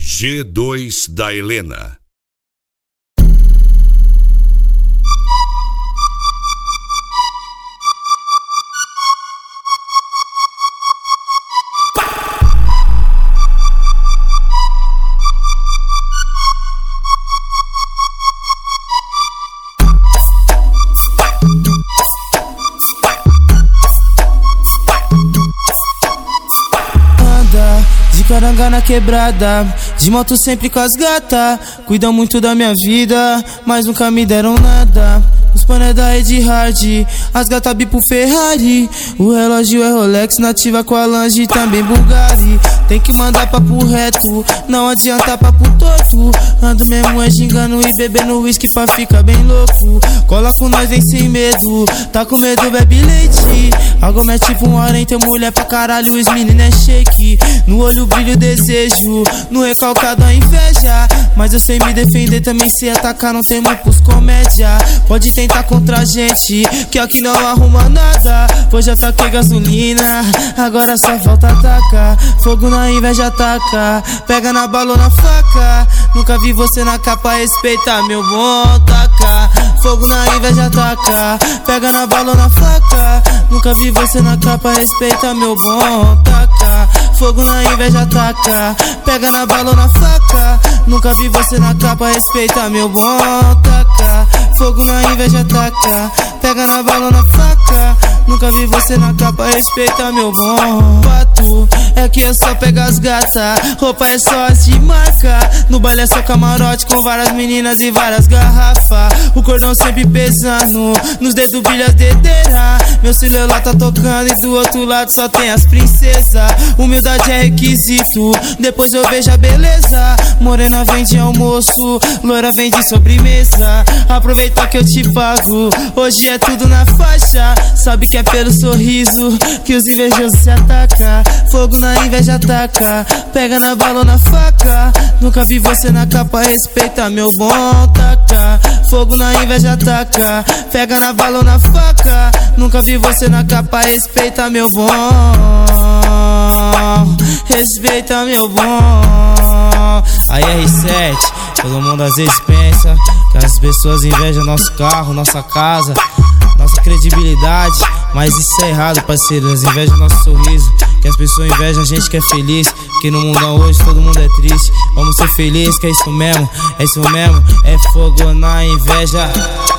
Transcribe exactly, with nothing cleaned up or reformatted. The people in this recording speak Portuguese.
G dois da Helena. Caranga na quebrada, de moto sempre com as gata. Cuidam muito da minha vida, mas nunca me deram nada. Os pané da Ed Hard, as gata bipo Ferrari. O relógio é Rolex, nativa com a Lange, também Bulgari. Tem que mandar papo reto, não adianta papo torto. Ando mesmo é gingando e bebendo whisky pra ficar bem louco. Cola com nós, vem sem medo, tá com medo, bebe leite. Algo é tipo um harém, tem mulher pra caralho, os meninos é shake. No olho brilho desejo, no recalcado a inveja. Mas eu sei me defender, também sei atacar, não temo pros comédia. Pode tentar contra a gente, que aqui não arruma nada. Pois já taquei gasolina, agora só falta atacar. Fogo na inveja ataca, pega na bala ou na faca. Nunca vi você na capa, respeita meu bom taca. Fogo na inveja ataca, pega na bala ou na faca. Nunca vi você na capa, respeita meu bom taca. Fogo na inveja ataca, pega na bala ou na faca. Nunca vi você na capa, respeita meu bom taca. Fogo na inveja ataca, pega na bala ou na faca. Nunca vi você na capa, respeita meu bom pato. É que eu só pego as gata, roupa é só as de marca. No baile é só camarote com várias meninas e várias garrafas. O cordão sempre pesando, nos dedos brilha a dedeira. Meu celular tá tocando e do outro lado só tem as princesas. Humildade é requisito, depois eu vejo a beleza. Morena vem de almoço, loira vem de sobremesa. Aproveita que eu te pago, hoje é tudo na faixa. Sabe que é pelo sorriso que os invejosos se atacam. Fogo na inveja ataca, pega na bala ou na faca. Nunca vi você na capa, respeita meu bom taca. Fogo na inveja ataca, pega na bala ou na faca. Nunca vi você na capa, respeita meu bom. Respeita meu bom. Aí R sete, todo mundo às vezes pensa que as pessoas invejam nosso carro, nossa casa, nossa credibilidade. Mas isso é errado, parceiro, eles invejam nosso sorriso. Que as pessoas invejam a gente que é feliz, que no mundão hoje todo mundo é triste. Vamos ser felizes, que é isso mesmo, é isso mesmo. É fogo na inveja.